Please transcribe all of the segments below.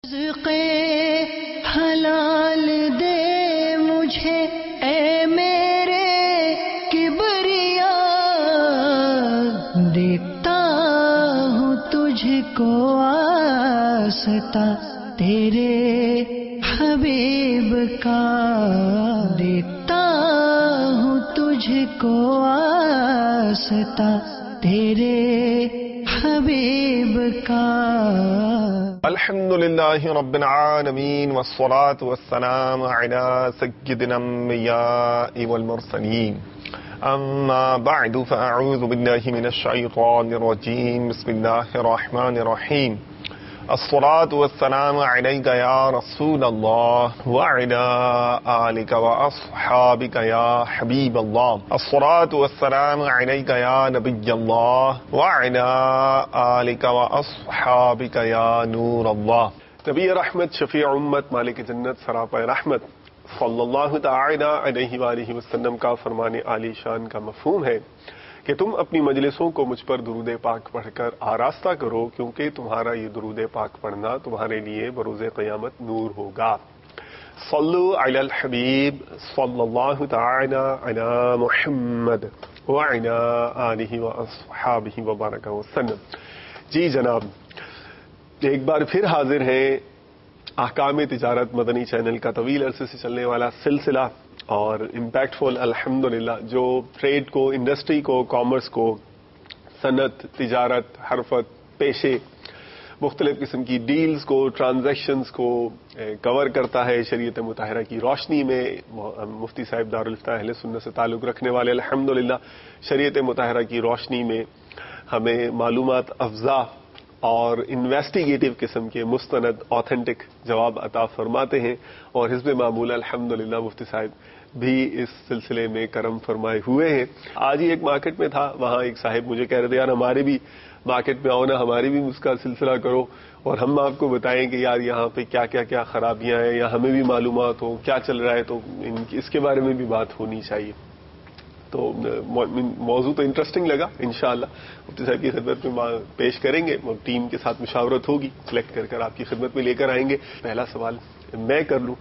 رزق حلال دے مجھے اے میرے کبریا، دیکھتا ہوں تجھ کو آستا تیرے حبیب کا، دیکھتا ہوں تجھ کو آستا تیرے حبیب کا۔ الحمدللہ رب العالمین والصلاة والسلام علی سیدنا الانبیاء والمرسلین، اما بعد فاعوذ باللہ من الشیطان الرجیم، بسم اللہ الرحمن الرحیم۔ الصلاة والسلام علیک یا رسول اللہ وعلی آلک واصحابک یا حبیب اللہ، الصلاة والسلام علیک یا نبی اللہ وعلی آلک واصحابک یا نور اللہ۔ نبی رحمت، شفیع امت، مالک جنت، سراپا رحمت صلی اللہ تعالی علیہ وآلہ وسلم کا فرمان عالی شان کا مفہوم ہے کہ تم اپنی مجلسوں کو مجھ پر درود پاک پڑھ کر آراستہ کرو، کیونکہ تمہارا یہ درود پاک پڑھنا تمہارے لیے بروز قیامت نور ہوگا۔ صلو علی الحبیب صلی اللہ تعالی علی محمد وعلی آلہ واصحابہ وبارک وسلم۔ جی جناب، ایک بار پھر حاضر ہیں احکام تجارت مدنی چینل کا طویل عرصے سے چلنے والا سلسلہ اور امپیکٹفل الحمدللہ، جو ٹریڈ کو، انڈسٹری کو، کامرس کو، صنعت، تجارت، حرفت، پیشے، مختلف قسم کی ڈیلز کو، ٹرانزیکشنز کو کور کرتا ہے شریعت مطہرہ کی روشنی میں۔ مفتی صاحب دارالفتہ اہل سنت سے تعلق رکھنے والے الحمدللہ شریعت مطہرہ کی روشنی میں ہمیں معلومات افزا اور انویسٹیگیٹو قسم کے مستند آتھینٹک جواب عطا فرماتے ہیں، اور حزب معمول الحمدللہ مفتی صاحب بھی اس سلسلے میں کرم فرمائے ہوئے ہیں۔ آج ہی ایک مارکیٹ میں تھا، وہاں ایک صاحب مجھے کہہ رہے تھے یار ہمارے بھی مارکیٹ میں آؤ نا، ہماری بھی اس کا سلسلہ کرو اور ہم آپ کو بتائیں کہ یار یہاں پہ کیا کیا کیا خرابیاں ہیں، یا ہمیں بھی معلومات ہو کیا چل رہا ہے، تو اس کے بارے میں بھی بات ہونی چاہیے۔ تو موضوع تو انٹرسٹنگ لگا، انشاءاللہ مفتی صاحب کی خدمت میں پیش کریں گے، ٹیم کے ساتھ مشاورت ہوگی، سلیکٹ کر کر آپ کی خدمت میں لے کر آئیں گے۔ پہلا سوال میں کر لوں،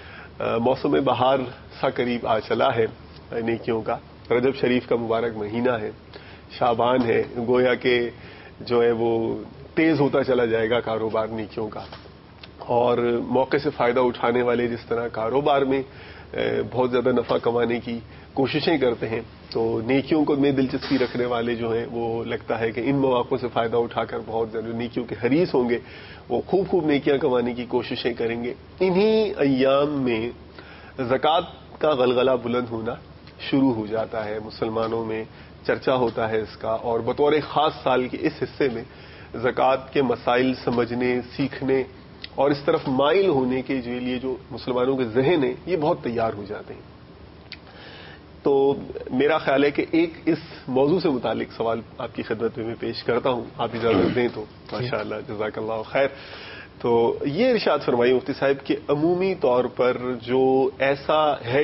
موسم بہار سا قریب آ چلا ہے نیکیوں کا، رجب شریف کا مبارک مہینہ ہے، شعبان ہے، گویا کہ جو ہے وہ تیز ہوتا چلا جائے گا کاروبار نیکیوں کا، اور موقع سے فائدہ اٹھانے والے جس طرح کاروبار میں بہت زیادہ نفع کمانے کی کوششیں کرتے ہیں، تو نیکیوں کو میں دلچسپی رکھنے والے جو ہیں وہ لگتا ہے کہ ان مواقع سے فائدہ اٹھا کر بہت زیادہ نیکیوں کے حریص ہوں گے، وہ خوب خوب نیکیاں کمانے کی کوششیں کریں گے۔ انہی ایام میں زکوٰۃ کا غلغلہ بلند ہونا شروع ہو جاتا ہے، مسلمانوں میں چرچا ہوتا ہے اس کا، اور بطور خاص سال کے اس حصے میں زکوٰۃ کے مسائل سمجھنے، سیکھنے اور اس طرف مائل ہونے کے لیے جو مسلمانوں کے ذہن ہیں یہ بہت تیار ہو جاتے ہیں۔ تو میرا خیال ہے کہ ایک اس موضوع سے متعلق سوال آپ کی خدمت میں پیش کرتا ہوں، آپ اجازت دیں تو۔ ماشاءاللہ، جزاک اللہ خیر۔ تو یہ ارشاد فرمائیے مفتی صاحب کہ عمومی طور پر جو ایسا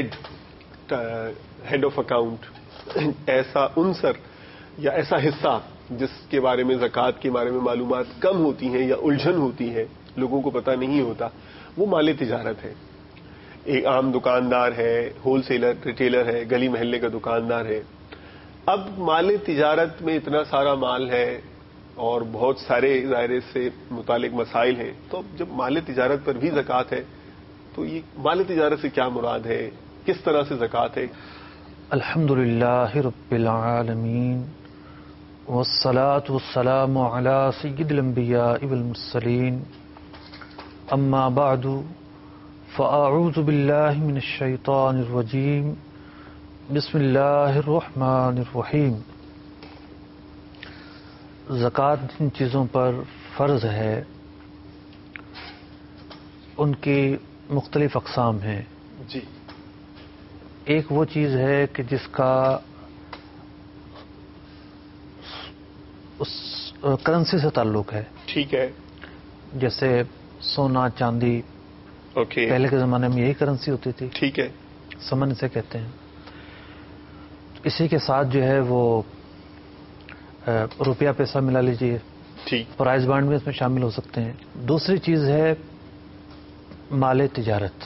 ہیڈ آف اکاؤنٹ، ایسا عنصر یا ایسا حصہ جس کے بارے میں زکوٰۃ کے بارے میں معلومات کم ہوتی ہیں یا الجھن ہوتی ہے، لوگوں کو پتہ نہیں ہوتا، وہ مال تجارت ہے۔ ایک عام دکاندار ہے، ہول سیلر، ریٹیلر ہے، گلی محلے کا دکاندار ہے۔ اب مال تجارت میں اتنا سارا مال ہے اور بہت سارے ظاہر سے متعلق مسائل ہیں، تو جب مال تجارت پر بھی زکوٰۃ ہے تو یہ مال تجارت سے کیا مراد ہے، کس طرح سے زکوٰۃ ہے؟ الحمدللہ رب العالمین والصلاة والسلام علی سید الانبیاء والمرسلین، اما بعد فاعوذ باللہ من الشیطان الرجیم، بسم اللہ الرحمن الرحیم۔ زکوٰۃ جن چیزوں پر فرض ہے ان کی مختلف اقسام ہیں۔ جی، ایک وہ چیز ہے کہ جس کا اس کرنسی سے تعلق ہے، ٹھیک ہے، جیسے سونا، چاندی، اوکے، پہلے کے زمانے میں یہی کرنسی ہوتی تھی، ٹھیک ہے، سمن سے کہتے ہیں۔ اسی کے ساتھ جو ہے وہ روپیہ پیسہ ملا لیجیے، ٹھیک، پرائز بانڈ میں اس میں شامل ہو سکتے ہیں۔ دوسری چیز ہے مال تجارت،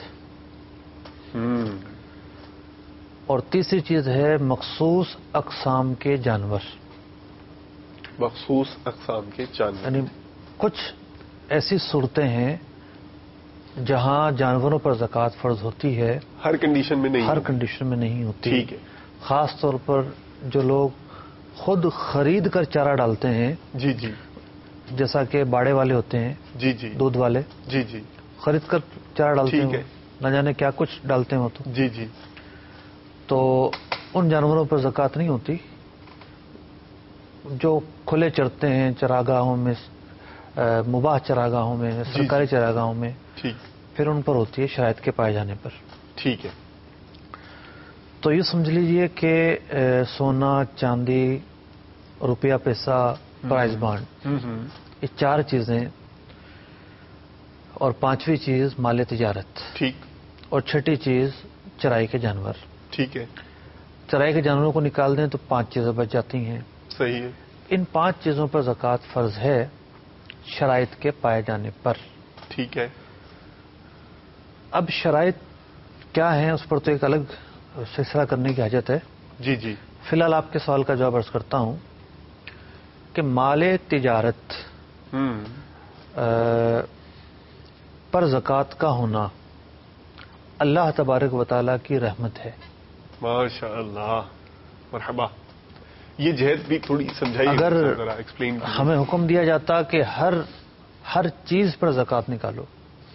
اور تیسری چیز ہے مخصوص اقسام کے جانور. مخصوص اقسام کے جانور یعنی کچھ ایسی صورتیں ہیں جہاں جانوروں پر زکوٰۃ فرض ہوتی ہے، ہر کنڈیشن میں نہیں، ہر کنڈیشن میں نہیں ہوتی. ٹھیک ہے. خاص طور پر جو لوگ خود خرید کر چارہ ڈالتے ہیں، جی جی جیسا کہ باڑے والے ہوتے ہیں، جی جی دودھ والے، جی جی خرید کر چارہ ڈالتے ٹھیک ہیں، ہے. نہ جانے کیا کچھ ڈالتے ہیں وہ جی جی تو ان جانوروں پر زکوٰۃ نہیں ہوتی. جو کھلے چرتے ہیں چراگاہوں میں، مباح چراگاہوں میں، سرکاری چراگاہوں میں، ٹھیک. پھر ان پر ہوتی ہے شرائط کے پائے جانے پر. ٹھیک ہے. تو یہ سمجھ لیجئے کہ سونا، چاندی، روپیہ پیسہ، پرائز بانڈ، یہ چار چیزیں، اور پانچویں چیز مال تجارت، ٹھیک. اور چھٹی چیز چرائی کے جانور. ٹھیک ہے. چرائی کے جانوروں کو نکال دیں تو 5 چیزیں بچ جاتی ہیں. صحیح ہے. ان 5 چیزوں پر زکوٰۃ فرض ہے شرائط کے پائے جانے پر. ٹھیک ہے. اب شرائط کیا ہیں اس پر تو ایک الگ سلسلہ کرنے کی حاجت ہے. جی جی فی الحال آپ کے سوال کا جواب عرض کرتا ہوں کہ مال تجارت پر زکوٰۃ کا ہونا اللہ تبارک و تعالیٰ کی رحمت ہے. ماشاء اللہ، مرحبا. یہ جہت بھی تھوڑی سمجھائیے. اگر ایکسپلین ہمیں حکم دیا جاتا کہ ہر چیز پر زکوٰۃ نکالو،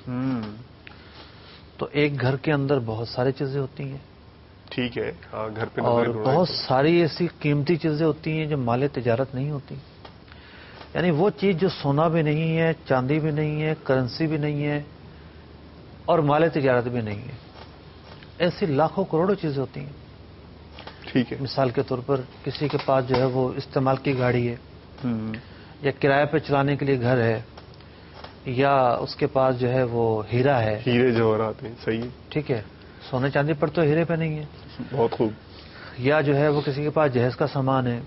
تو ایک گھر کے اندر بہت ساری چیزیں ہوتی ہیں. ٹھیک ہے. ہاں، گھر پہ اور بہت ساری ایسی قیمتی چیزیں ہوتی ہیں جو مال تجارت نہیں ہوتی. یعنی وہ چیز جو سونا بھی نہیں ہے، چاندی بھی نہیں ہے، کرنسی بھی نہیں ہے، اور مال تجارت بھی نہیں ہے، ایسی لاکھوں کروڑوں چیزیں ہوتی ہیں. ٹھیک ہے. مثال کے طور پر کسی کے پاس جو ہے وہ استعمال کی گاڑی ہے، یا کرائے پہ چلانے کے لیے گھر ہے، یا اس کے پاس جو ہے وہ ہیرا ہے، ہیرے جواہرات ہیں. صحیح ہے. ٹھیک ہے. سونے چاندی پر تو ہیرے پہ نہیں ہے. بہت خوب. یا جو ہے وہ کسی کے پاس جہیز کا سامان ہے،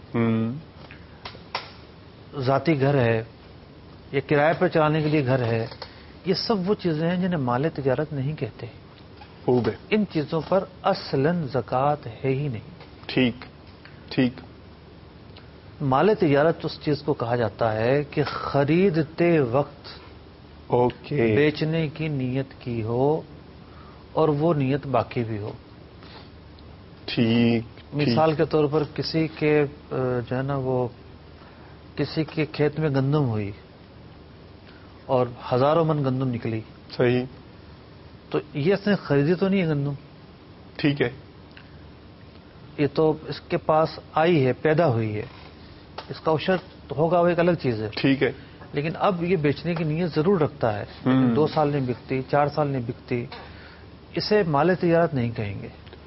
ذاتی گھر ہے، یا کرائے پر چلانے کے لیے گھر ہے. یہ سب وہ چیزیں ہیں جنہیں مال تجارت نہیں کہتے. خوب ہے. ان چیزوں پر اصلاً زکوٰۃ ہے ہی نہیں. ٹھیک ٹھیک. مال تجارت اس چیز کو کہا جاتا ہے کہ خریدتے وقت اوکے. بیچنے کی نیت کی ہو اور وہ نیت باقی بھی ہو. ٹھیک. مثال کے طور پر کسی کے جو ہے نا وہ کسی کے کھیت میں گندم ہوئی اور ہزاروں من گندم نکلی. صحیح. تو یہ اس نے خریدی تو نہیں ہے گندم. ٹھیک ہے. یہ تو اس کے پاس آئی ہے، پیدا ہوئی ہے، اس کا عشر ہوگا، وہ ایک الگ چیز ہے. ٹھیک ہے. لیکن اب یہ بیچنے کی نیت ضرور رکھتا ہے، لیکن 2 سال نہیں بکتی، 4 سال نہیں بکتی، اسے مال تجارت نہیں کہیں گے.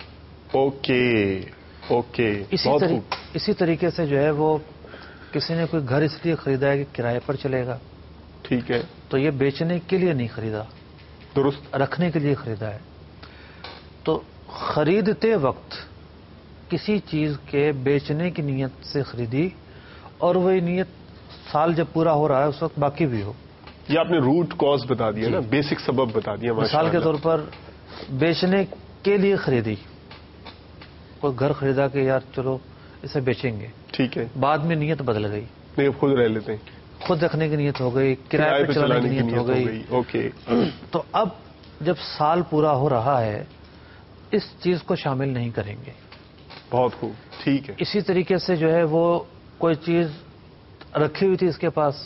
Okay okay. اسی طریقے سے جو ہے وہ کسی نے کوئی گھر اس لیے خریدا ہے کہ کرائے پر چلے گا. ٹھیک ہے. تو یہ بیچنے کے لیے نہیں خریدا، درست. رکھنے کے لیے خریدا ہے. تو خریدتے وقت کسی چیز کے بیچنے کی نیت سے خریدی، اور وہی نیت سال جب پورا ہو رہا ہے اس وقت باقی بھی ہو. یہ آپ نے روٹ کاز بتا دیا نا، بیسک سبب بتا دیا. مثال کے طور پر بیچنے کے لیے خریدی، کوئی گھر خریدا کہ یار چلو اسے بیچیں گے. ٹھیک ہے. بعد میں نیت بدل گئی، نہیں خود رہ لیتے ہیں، خود رکھنے کی نیت ہو گئی، کرائے پہ چلانے کی نیت ہو گئی. اوکے. تو اب جب سال پورا ہو رہا ہے اس چیز کو شامل نہیں کریں گے. بہت خوب. ٹھیک ہے. اسی طریقے سے جو ہے وہ کوئی چیز رکھی ہوئی تھی اس کے پاس،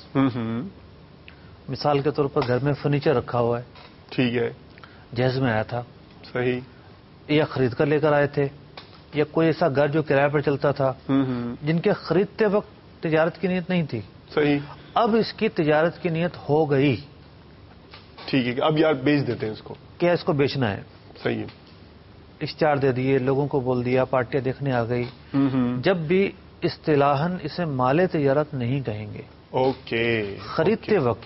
مثال کے طور پر گھر میں فرنیچر رکھا ہوا ہے. ٹھیک ہے. جہیز میں آیا تھا. صحیح. یا خرید کر لے کر آئے تھے، یا کوئی ایسا گھر جو کرائے پر چلتا تھا جن کے خریدتے وقت تجارت کی نیت نہیں تھی. صحیح. اب اس کی تجارت کی نیت ہو گئی. ٹھیک ہے. اب یار بیچ دیتے ہیں اس کو. کیا اس کو بیچنا ہے؟ صحیح ہے. اشتہار دے دیے، لوگوں کو بول دیا، پارٹیاں دیکھنے آ گئی. جب بھی اصطلاحاً اسے مال تجارت نہیں کہیں گے. اوکے. خریدتے وقت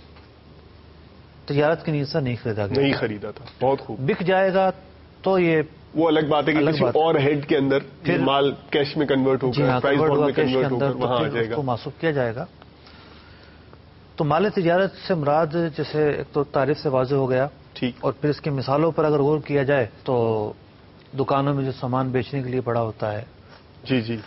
تجارت کی نیت سے نہیں خریدا گیا، نہیں خریدا تھا. بہت خوب. بک جائے گا تو یہ وہ الگ بات ہے کہ کسی اور ہیڈ کے اندر پھر مال کیش میں کنورٹ ہوگا، پرائز بانڈ میں کنورٹ ہوگا، وہاں آ جائے گا، اس کو محسوب کیا جائے گا. تو مال تجارت سے مراد جیسے ایک تو تعریف سے واضح ہو گیا ٹھیک. اور پھر اس کی مثالوں پر اگر غور کیا جائے تو دکانوں میں جو سامان بیچنے کے لیے پڑا ہوتا ہے، جی جی،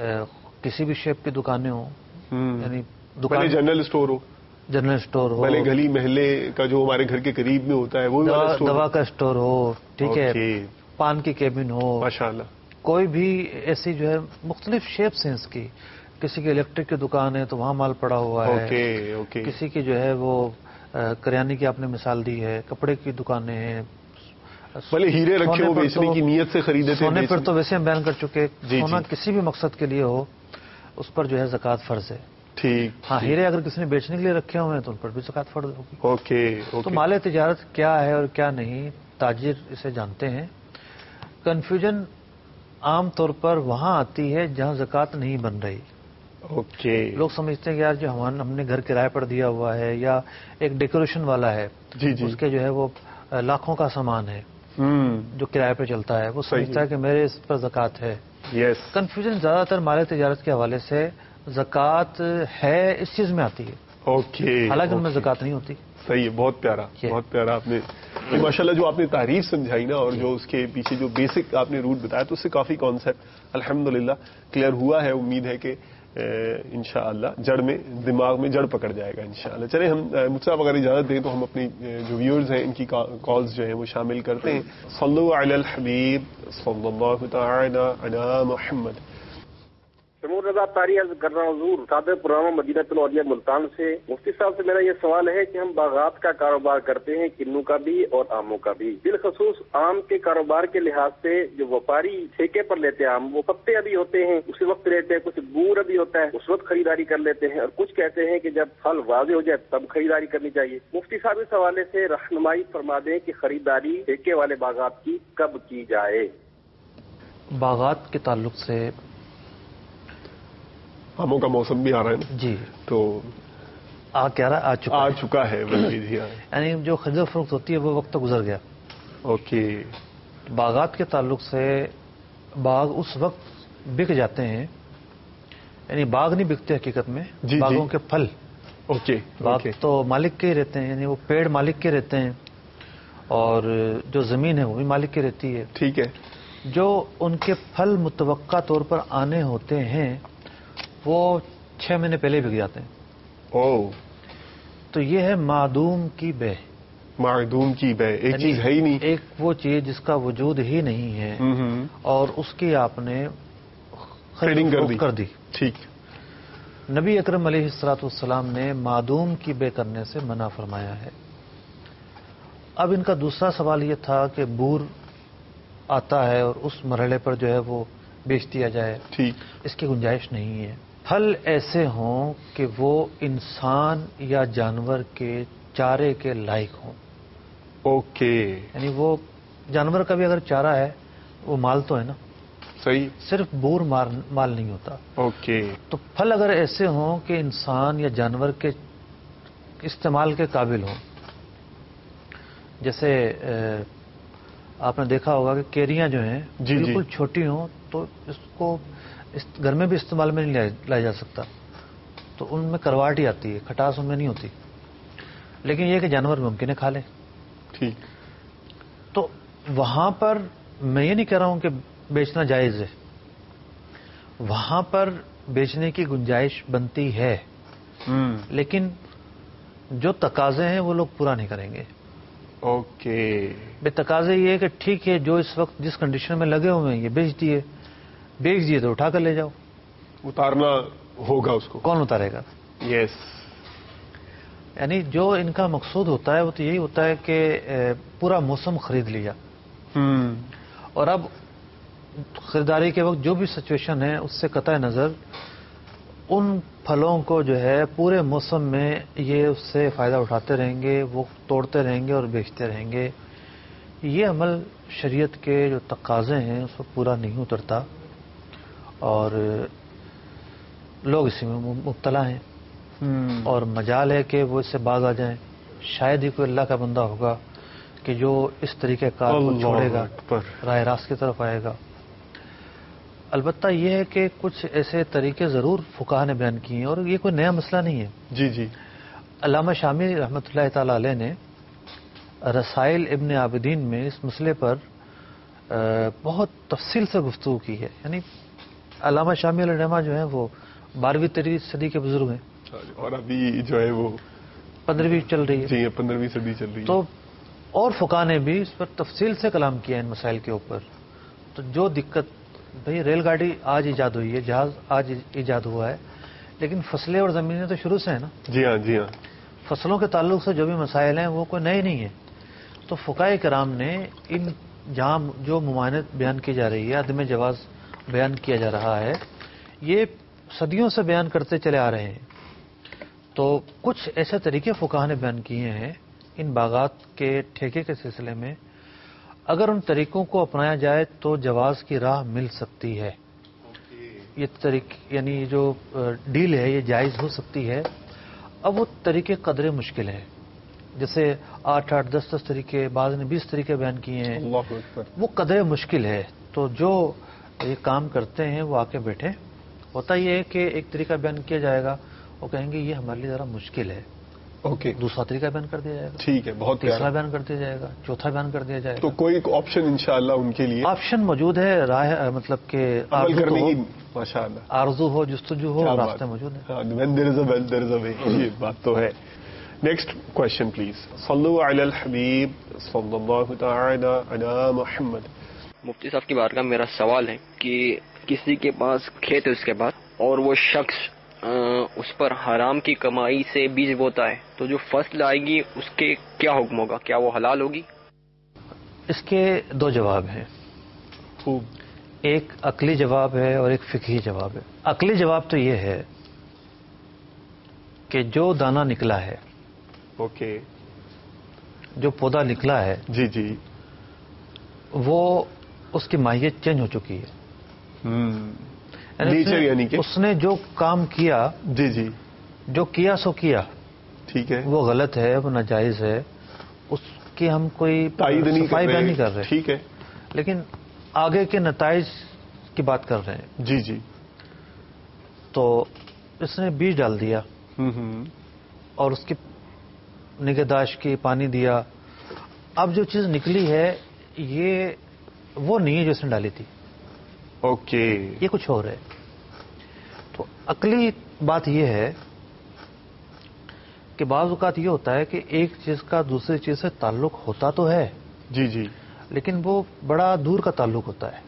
کسی بھی شیپ کی دکانیں ہوں، یعنی دکان جنرل اسٹور ہو، جنرل اسٹور ہو، پہلے گلی محلے کا جو ہمارے گھر کے قریب میں ہوتا ہے وہ دوا کا اسٹور ہو، ٹھیک ہے، پان کی کیبن ہو، ماشاءاللہ، کوئی بھی ایسی جو ہے مختلف شیپس ہیں اس کی. کسی کی الیکٹرک کی دکان ہے تو وہاں مال پڑا ہوا ہے، کسی کی جو ہے وہ کریانے کی آپ نے مثال دی ہے، کپڑے کی دکانیں ہیں، بھلے ہیرے رکھے ہو بیچنے کی نیت سے خریدے تھے. سونے پر تو ویسے ہم بیان کر چکے، جی سونا کسی بھی مقصد کے لیے ہو اس پر جو ہے زکوٰۃ فرض ہے. ٹھیک. ہاں، ہیرے اگر کسی نے بیچنے کے لیے رکھے ہوئے ہیں تو ان پر بھی زکوٰۃ فرض ہوگی. اوکے. تو مال تجارت کیا ہے اور کیا نہیں، تاجر اسے جانتے ہیں. کنفیوژن عام طور پر وہاں آتی ہے جہاں زکوٰۃ نہیں بن رہی. اوکے. لوگ سمجھتے ہیں کہ یار جو ہم نے گھر کرائے پر دیا ہوا ہے یا ایک ڈیکوریشن والا ہے، جی جی، اس کے جو ہے وہ لاکھوں کا سامان ہے جو کرائے پہ چلتا ہے، وہ سمجھتا ہے کہ میرے اس پر زکوٰۃ ہے. یس. کنفیوژن زیادہ تر مال تجارت کے حوالے سے زکوٰۃ ہے اس چیز میں آتی ہے. اوکے. حالانکہ ان میں زکوٰۃ نہیں ہوتی. صحیح ہے. بہت پیارا، بہت پیارا آپ نے ماشاءاللہ جو آپ نے تعریف سمجھائی نا، اور جو اس کے پیچھے جو بیسک آپ نے روٹ بتایا تو اس سے کافی کانسیپٹ الحمدللہ کلیئر ہوا ہے. امید ہے کہ انشاءاللہ جڑ میں، دماغ میں جڑ پکڑ جائے گا انشاءاللہ. چلیں ہم مجھ سے آپ اگر اجازت دیں تو ہم اپنی جو ویورز ہیں ان کی کالز جو ہیں وہ شامل کرتے ہیں. صلو علی الحبیب صلی اللہ تعالی علی محمد. تیمور رضا طاری عرض کر رہا ہوں حضور. صادق پروگرام مدینہ الاولیاء ملتان سے. مفتی صاحب سے میرا یہ سوال ہے کہ ہم باغات کا کاروبار کرتے ہیں، کنوں کا بھی اور آموں کا بھی. بالخصوص آم کے کاروبار کے لحاظ سے جو وپاری ٹھیکے پر لیتے ہیں آم، وہ پتے ابھی ہوتے ہیں اسی وقت لیتے ہیں، کچھ بور ابھی ہوتا ہے اس وقت خریداری کر لیتے ہیں، اور کچھ کہتے ہیں کہ جب پھل واضح ہو جائے تب خریداری کرنی چاہیے. مفتی صاحب اس حوالے سے رہنمائی فرما دیں کہ خریداری ٹھیکے والے باغات کی کب کی جائے. باغات کے تعلق سے آموں کا موسم بھی آ رہا ہے نا جی، تو آ چکا ہے. یعنی جو خرید و فروخت ہوتی ہے وہ وقت گزر گیا. اوکے. باغات کے تعلق سے باغ اس وقت بک جاتے ہیں، یعنی باغ نہیں بکتے حقیقت میں، باغوں کے پھل. اوکے. باغ تو مالک کے ہی رہتے ہیں، یعنی وہ پیڑ مالک کے رہتے ہیں اور جو زمین ہے وہ بھی مالک کی رہتی ہے. ٹھیک ہے. جو ان کے پھل متوقع طور پر آنے ہوتے ہیں وہ 6 مہینے پہلے بک جاتے ہیں. تو یہ ہے معدوم کی بے. معدوم کی بے، ایک چیز ہے ہی نہیں، ایک وہ چیز جس کا وجود ہی نہیں ہے اور اس کی آپ نے خرید کر دی. ٹھیک. نبی اکرم علیہ الصلوۃ والسلام نے معدوم کی بے کرنے سے منع فرمایا ہے. اب ان کا دوسرا سوال یہ تھا کہ بور آتا ہے اور اس مرحلے پر جو ہے وہ بیچ دیا جائے. ٹھیک. اس کی گنجائش نہیں ہے. پھل ایسے ہوں کہ وہ انسان یا جانور کے چارے کے لائق ہوں. اوکے. یعنی وہ جانور کا بھی اگر چارہ ہے وہ مال تو ہے نا. صحیح. صرف بور مال نہیں ہوتا. اوکے. تو پھل اگر ایسے ہوں کہ انسان یا جانور کے استعمال کے قابل ہوں، جیسے آپ نے دیکھا ہوگا کہ کیریاں جو ہیں بالکل چھوٹی ہوں تو اس کو گھر میں بھی استعمال میں نہیں لایا جا سکتا، تو ان میں کرواہٹ ہی آتی ہے، کھٹاس ان میں نہیں ہوتی، لیکن یہ کہ جانور ممکن ہے کھا لیں. ٹھیک. تو وہاں پر میں یہ نہیں کہہ رہا ہوں کہ بیچنا جائز ہے، وہاں پر بیچنے کی گنجائش بنتی ہے، لیکن جو تقاضے ہیں وہ لوگ پورا نہیں کریں گے. اوکے. بے تقاضے یہ ہے کہ ٹھیک ہے جو اس وقت جس کنڈیشن میں لگے ہوئے ہیں یہ بیچ دیے تو اٹھا کر لے جاؤ. اتارنا ہوگا اس کو. کون اتارے گا؟ یس. یعنی جو ان کا مقصود ہوتا ہے وہ تو یہی ہوتا ہے کہ پورا موسم خرید لیا، اور اب خریداری کے وقت جو بھی سچویشن ہے اس سے قطع نظر ان پھلوں کو جو ہے پورے موسم میں یہ اس سے فائدہ اٹھاتے رہیں گے، وہ توڑتے رہیں گے اور بیچتے رہیں گے. یہ عمل شریعت کے جو تقاضے ہیں اس کو پورا نہیں اترتا اور لوگ اسی میں مبتلا ہیں، اور مجال ہے کہ وہ اس سے باز آ جائیں. شاید ہی کوئی اللہ کا بندہ ہوگا کہ جو اس طریقہ کار کو چھوڑے گا، راہ راست کی طرف آئے گا. البتہ یہ ہے کہ کچھ ایسے طریقے ضرور فقہا نے بیان کیے ہیں اور یہ کوئی نیا مسئلہ نہیں ہے. جی جی. علامہ شامی رحمۃ اللہ تعالی علیہ نے رسائل ابن عابدین میں اس مسئلے پر بہت تفصیل سے گفتگو کی ہے. یعنی علامہ شامی علیہ الرحمہ جو ہیں وہ 12ویں-13ویں صدی کے بزرگ ہیں اور ابھی جو ہے وہ 15ویں چل رہی ہے. جی 15ویں صدی چل رہی ہے. تو اور فقہاء نے بھی اس پر تفصیل سے کلام کیا ان مسائل کے اوپر. تو جو دقت بھئی ریل گاڑی آج ایجاد ہوئی ہے, جہاز آج ایجاد ہوا ہے, لیکن فصلیں اور زمینیں تو شروع سے ہیں نا. جی ہاں جی ہاں. فصلوں کے تعلق سے جو بھی مسائل ہیں وہ کوئی نئے نہیں ہیں. تو فقہاء کرام نے ان جہاں جو ممانعت بیان کی جا رہی ہے, عدم جواز بیان کیا جا رہا ہے, یہ صدیوں سے بیان کرتے چلے آ رہے ہیں. تو کچھ ایسے طریقے فقہاء نے بیان کیے ہیں ان باغات کے ٹھیکے کے سلسلے میں, اگر ان طریقوں کو اپنایا جائے تو جواز کی راہ مل سکتی ہے. یہ یعنی جو ڈیل ہے یہ جائز ہو سکتی ہے. اب وہ طریقے قدرے مشکل ہیں, جیسے 8-8 10-10 طریقے, بعض نے 20 طریقے بیان کیے ہیں. اللہ اکبر. وہ قدرے مشکل ہے. تو جو یہ کام کرتے ہیں وہ آ کے بیٹھیں. ہوتا یہ ہے کہ ایک طریقہ بیان کیا جائے گا, وہ کہیں گے یہ ہمارے لیے ذرا مشکل ہے, اوکے, دوسرا طریقہ بیان کر دیا جائے گا, ٹھیک ہے, بہت تیسرا بیان کر دیا جائے گا, چوتھا بیان کر دیا جائے گا. تو کوئی آپشن انشاءاللہ ان کے لیے آپشن موجود ہے, راہ مطلب کہ عمل کرنے کی, ماشاءاللہ, آرزو ہو, جستجو ہو, راستے موجود ہیں. when there is a well there is a way. یہ بات تو ہے. Next question please. صلو علی الحبیب صلی اللہ تعالی علی محمد. مفتی صاحب کی بارگاہ میرا سوال ہے کہ کسی کے پاس کھیت ہے اس کے بعد, اور وہ شخص اس پر حرام کی کمائی سے بیج بوتا ہے, تو جو فصل آئے گی اس کے کیا حکم ہوگا؟ کیا وہ حلال ہوگی؟ اس کے دو جواب ہیں. خوب. ایک عقلی جواب ہے اور ایک فقہی جواب ہے. عقلی جواب تو یہ ہے کہ جو دانہ نکلا ہے, اوکے, جو پودا نکلا ہے, جی جی, وہ اس کی ماہیت چینج ہو چکی ہے. نیچر یعنی کہ اس نے جو کام کیا, جی جی, جو کیا سو کیا, ٹھیک ہے, وہ غلط ہے, وہ ناجائز ہے, اس کی ہم کوئی صفائی بیان نہیں کر رہے, ٹھیک ہے, لیکن آگے کے نتائج کی بات کر رہے ہیں. جی جی. تو اس نے بیج ڈال دیا اور اس کی نگہداشت کی, پانی دیا. اب جو چیز نکلی ہے یہ وہ نہیں ہے جو اس نے ڈالی تھی, اوکے, یہ کچھ اور ہے. تو عقلی بات یہ ہے کہ بعض اوقات یہ ہوتا ہے کہ ایک چیز کا دوسری چیز سے تعلق ہوتا تو ہے, جی جی, لیکن وہ بڑا دور کا تعلق ہوتا ہے.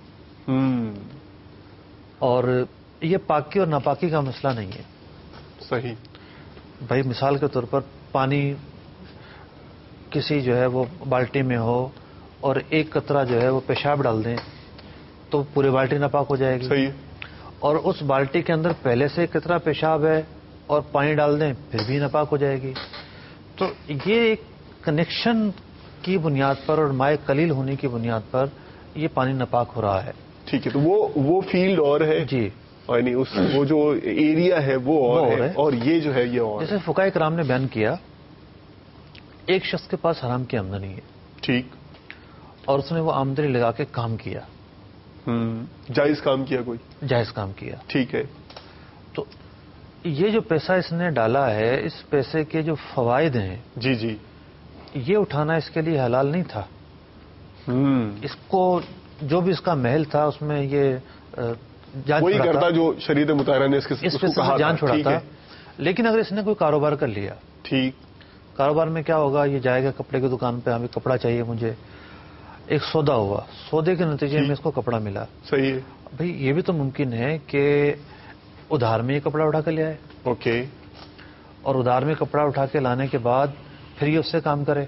اور یہ پاکی اور ناپاکی کا مسئلہ نہیں ہے. صحیح. بھائی مثال کے طور پر پانی کسی جو ہے وہ بالٹی میں ہو اور ایک قطرہ جو ہے وہ پیشاب ڈال دیں تو پوری بالٹی ناپاک ہو جائے گی. صحیح. اور اس بالٹی کے اندر پہلے سے قطرہ پیشاب ہے اور پانی ڈال دیں پھر بھی ناپاک ہو جائے گی. تو یہ ایک کنیکشن کی بنیاد پر اور مائع قلیل ہونے کی بنیاد پر یہ پانی ناپاک ہو رہا ہے. ٹھیک ہے. تو وہ فیلڈ اور ہے, جی, یعنی وہ جو ایریا ہے وہ اور ہے, اور یہ جو ہے یہ اور. جیسے فقہاء کرام نے بیان کیا, ایک شخص کے پاس حرام کی آمدنی ہے, ٹھیک, اور اس نے وہ آمدنی لگا کے کام کیا, جائز کام کیا, کوئی جائز کام کیا, ٹھیک ہے. تو یہ جو پیسہ اس نے ڈالا ہے, اس پیسے کے جو فوائد ہیں, جی جی, یہ اٹھانا اس کے لیے حلال نہیں تھا. اس کو جو بھی اس کا محل تھا اس میں یہ جان وہی چھڑاتا, کرتا جو شریعت مطالعہ نے اس پیسے سے جان چھڑاتا. لیکن اگر اس نے کوئی کاروبار کر لیا, ٹھیک, کاروبار میں کیا ہوگا, یہ جائے گا کپڑے کی دکان پہ, ہمیں کپڑا چاہیے مجھے, ایک سودا ہوا, سودے کے نتیجے میں اس کو کپڑا ملا. صحیح ہے. بھئی یہ بھی تو ممکن ہے کہ ادھار میں یہ کپڑا اٹھا کے لے آئے, اوکے, اور ادھار میں کپڑا اٹھا کے لانے کے بعد پھر یہ اس سے کام کرے.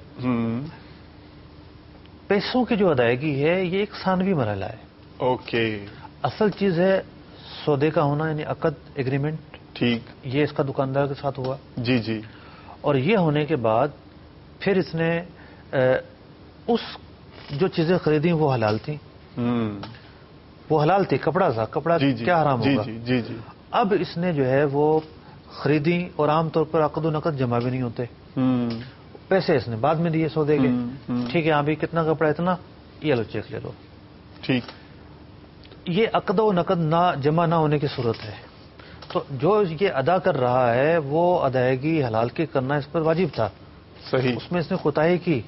پیسوں کی جو ادائیگی ہے یہ ایک ثانوی مرحلہ ہے. اوکے. اصل چیز ہے سودے کا ہونا, یعنی عقد, ایگریمنٹ. ٹھیک. یہ اس کا دکاندار کے ساتھ ہوا. جی جی. اور یہ ہونے کے بعد پھر اس نے اس جو چیزیں خریدیں وہ حلال تھیں. وہ حلال تھی, کپڑا تھا, کپڑا کیا حرام ہوگا. جی جی جی. اب اس نے جو ہے وہ خریدی, اور عام طور پر عقد و نقد جمع بھی نہیں ہوتے. پیسے اس نے بعد میں دیے سودے کے. ٹھیک ہے, ابھی کتنا کپڑا, اتنا, یہ لو چیک لے لو. ٹھیک. یہ عقد و نقد نہ جمع نہ ہونے کی صورت ہے. تو جو یہ ادا کر رہا ہے وہ ادائیگی حلال کی کرنا اس پر واجب تھا. صحیح. اس میں اس نے کوتاہی کی,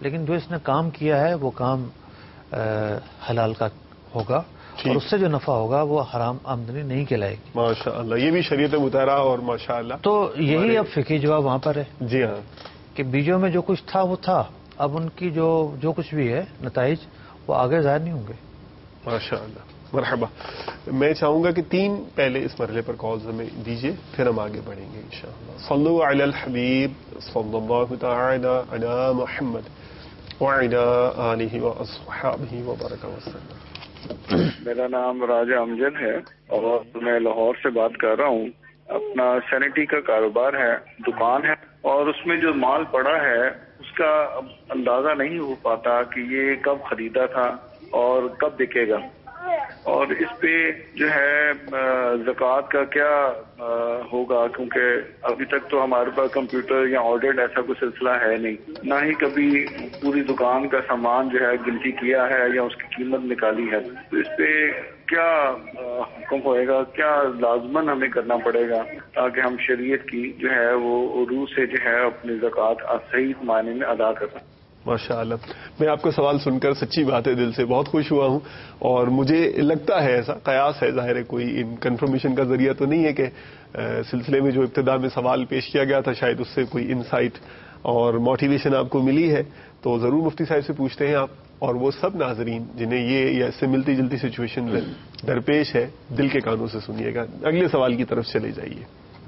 لیکن جو اس نے کام کیا ہے وہ کام حلال کا ہوگا اور اس سے جو نفع ہوگا وہ حرام آمدنی نہیں کہلائے گی. ماشاء اللہ، یہ بھی شریعت مطالعہ اور ماشاء اللہ. تو یہی اب فقہی جواب وہاں پر ہے. جی ہاں، کہ بیجوں میں جو کچھ تھا وہ تھا، اب ان کی جو کچھ بھی ہے نتائج وہ آگے ظاہر نہیں ہوں گے. ماشاء اللہ، مرحبا. میں چاہوں گا کہ 3 پہلے اس مرحلے پر کالز ہمیں دیجیے، پھر ہم آگے بڑھیں گے انشاءاللہ. صلو علی الحبیب صلی اللہ تعالی علی محمد وعلی آلہ واصحابہ وبارک وسلم. میرا نام راجہ امجد ہے اور میں لاہور سے بات کر رہا ہوں. اپنا سینیٹری کا کاروبار ہے، دکان ہے، اور اس میں جو مال پڑا ہے اس کا اب اندازہ نہیں ہو پاتا کہ یہ کب خریدا تھا اور کب بکے گا، اور اس پہ جو ہے زکوٰۃ کا کیا ہوگا، کیونکہ ابھی تک تو ہمارے پاس کمپیوٹر یا آڈٹ ایسا کوئی سلسلہ ہے نہیں، نہ ہی کبھی پوری دکان کا سامان جو ہے گنتی کیا ہے یا اس کی قیمت نکالی ہے. تو اس پہ کیا حکم ہوئے گا، کیا لازماً ہمیں کرنا پڑے گا تاکہ ہم شریعت کی جو ہے وہ روح سے جو ہے اپنی زکوٰۃ صحیح معنی میں ادا کر سکیں. ماشاء اللہ، میں آپ کا سوال سن کر سچی بات ہے دل سے بہت خوش ہوا ہوں، اور مجھے لگتا ہے ایسا قیاس ہے، ظاہر ہے کوئی ان کنفرمیشن کا ذریعہ تو نہیں ہے کہ سلسلے میں جو ابتدا میں سوال پیش کیا گیا تھا شاید اس سے کوئی انسائٹ اور موٹیویشن آپ کو ملی ہے، تو ضرور مفتی صاحب سے پوچھتے ہیں آپ. اور وہ سب ناظرین جنہیں یہ یا اس سے ملتی جلتی سچویشن درپیش ہے، دل کے کانوں سے سنیے گا. اگلے سوال کی طرف چلے جائیے.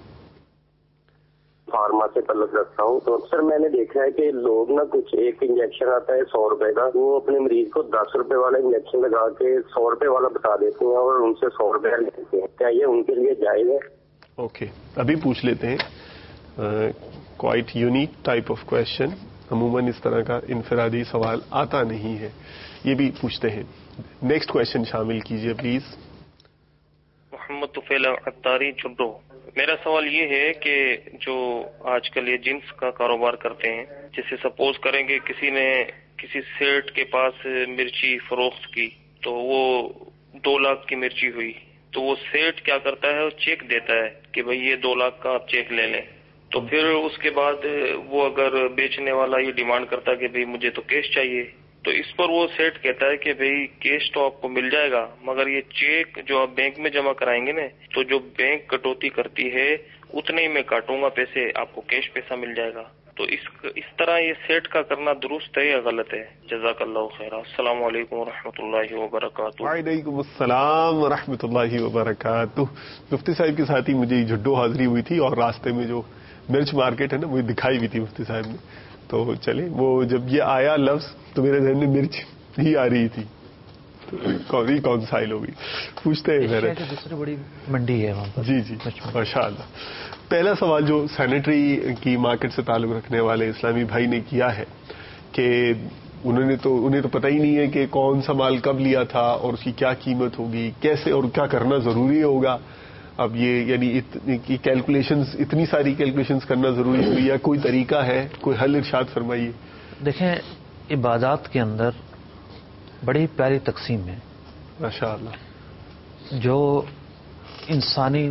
فارما سے تعلق رکھتا ہوں. تو اکثر میں نے دیکھا ہے کہ لوگ نا کچھ ایک انجیکشن آتا ہے 100 روپے کا، وہ اپنے مریض کو 10 روپے والا انجیکشن لگا کے 100 روپے والا بتا دیتے ہیں اور ان سے 100 روپے لیتے ہیں. کیا یہ ان کے لیے جائز ہے؟ اوکے، ابھی پوچھ لیتے ہیں. Quite unique type of question, عموماً اس طرح کا انفرادی سوال آتا نہیں ہے، یہ بھی پوچھتے ہیں. نیکسٹ کوشچن شامل کیجیے پلیز. محمد طفیل عطاری چبرو. میرا سوال یہ ہے کہ جو آج کل یہ جنس کا کاروبار کرتے ہیں، جیسے سپوز کریں کہ کسی نے کسی سیٹ کے پاس مرچی فروخت کی تو وہ 2 لاکھ کی مرچی ہوئی، تو وہ سیٹ کیا کرتا ہے، وہ چیک دیتا ہے کہ بھئی یہ 2 لاکھ کا آپ چیک لے لیں. تو پھر اس کے بعد وہ اگر بیچنے والا یہ ڈیمانڈ کرتا ہے کہ بھئی مجھے تو کیش چاہیے، تو اس پر وہ سیٹ کہتا ہے کہ بھئی کیش تو آپ کو مل جائے گا، مگر یہ چیک جو آپ بینک میں جمع کرائیں گے نا، تو جو بینک کٹوتی کرتی ہے اتنے ہی میں کاٹوں گا پیسے، آپ کو کیش پیسہ مل جائے گا. تو اس طرح یہ سیٹ کا کرنا درست ہے یا غلط ہے؟ جزاک اللہ خیر. السلام علیکم ورحمۃ اللہ وبرکاتہ. وعلیکم السلام ورحمۃ اللہ وبرکاتہ. مفتی صاحب کے ساتھ ہی مجھے جھڈو حاضری ہوئی تھی اور راستے میں جو مرچ مارکیٹ ہے نا مجھے دکھائی بھی تھی مفتی صاحب نے. تو چلے وہ جب یہ آیا لفظ تو میرے ذہن میں مرچ ہی آ رہی تھی، کون سائل ہوگی. پوچھتے ہیں دوسری بڑی منڈی ہے وہاں پر. جی جی ماشاء اللہ. پہلا سوال جو سینیٹری کی مارکیٹ سے تعلق رکھنے والے اسلامی بھائی نے کیا ہے کہ انہیں تو پتہ ہی نہیں ہے کہ کون سا مال کب لیا تھا اور اس کی کیا قیمت ہوگی، کیسے اور کیا کرنا ضروری ہوگا. اب یہ یعنی کیلکولیشنز، اتنی ساری کیلکولیشنز کرنا ضروری ہوئی یا کوئی طریقہ ہے، کوئی حل ارشاد فرمائیے. دیکھیں، عبادات کے اندر بڑی پیاری تقسیم ہے ماشاء اللہ، جو انسانی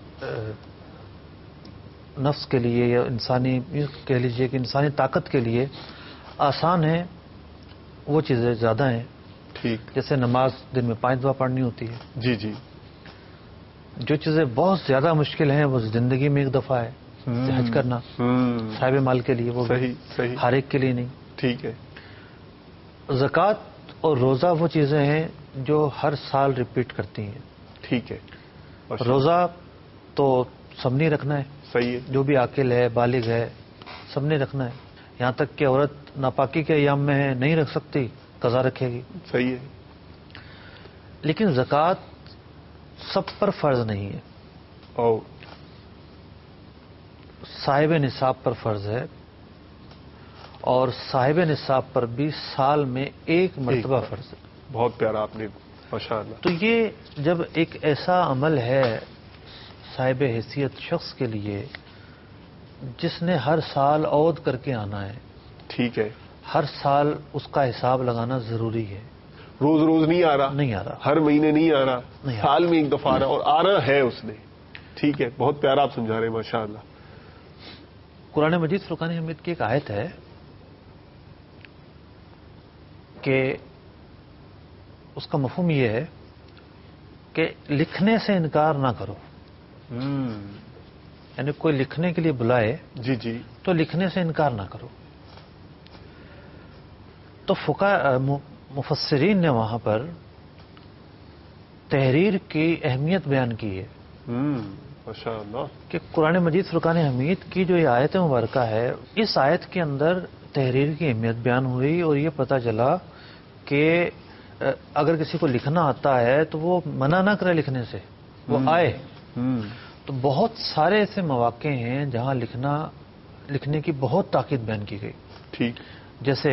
نفس کے لیے یا انسانی کہہ لیجیے کہ انسانی طاقت کے لیے آسان ہے، وہ چیزیں زیادہ ہیں. ٹھیک، جیسے نماز دن میں 5 دفعہ پڑھنی ہوتی ہے. جی جی. جو چیزیں بہت زیادہ مشکل ہیں وہ زندگی میں 1 دفعہ ہے حج کرنا صاحب مال کے لیے، وہ صحیح ہر ایک کے لیے نہیں. ٹھیک ہے. زکوٰۃ اور روزہ وہ چیزیں ہیں جو ہر سال ریپیٹ کرتی ہیں. ٹھیک ہے. روزہ تو سب نے رکھنا ہے، صحیح ہے. جو بھی عاقل ہے بالغ ہے سب نے رکھنا ہے. یہاں تک کہ عورت ناپاکی کے ایام میں ہے نہیں رکھ سکتی، قضا رکھے گی. صحیح ہے. لیکن زکوٰۃ سب پر فرض نہیں ہے، صاحب نصاب پر فرض ہے، اور صاحب نصاب پر بھی سال میں 1 مرتبہ فرض ہے. بہت پیارا آپ نے، ماشاء اللہ. تو یہ جب ایک ایسا عمل ہے صاحب حیثیت شخص کے لیے جس نے ہر سال عود کر کے آنا ہے، ٹھیک ہے، ہر سال اس کا حساب لگانا ضروری ہے. روز نہیں آ رہا، نہیں آ رہا، ہر مہینے نہیں آ رہا، سال میں 1 دفعہ آ رہا اور آنا ہے اس نے. ٹھیک ہے، بہت پیارا آپ سمجھا رہے ہیں، ماشاء اللہ. قرآن مجید فرقان حمید کی ایک آیت ہے کہ اس کا مفہوم یہ ہے کہ لکھنے سے انکار نہ کرو. یعنی کوئی لکھنے کے لیے بلائے جی جی تو لکھنے سے انکار نہ کرو. تو مفسرین نے وہاں پر تحریر کی اہمیت بیان کی ہے ماشاء اللہ کہ قرآن مجید فرقان حمید کی جو یہ آیت مبارکہ ہے، اس آیت کے اندر تحریر کی اہمیت بیان ہوئی اور یہ پتہ چلا کہ اگر کسی کو لکھنا آتا ہے تو وہ منع نہ کرے لکھنے سے، وہ آئے. تو بہت سارے ایسے مواقع ہیں جہاں لکھنے کی بہت تاکید بیان کی گئی. ٹھیک. جیسے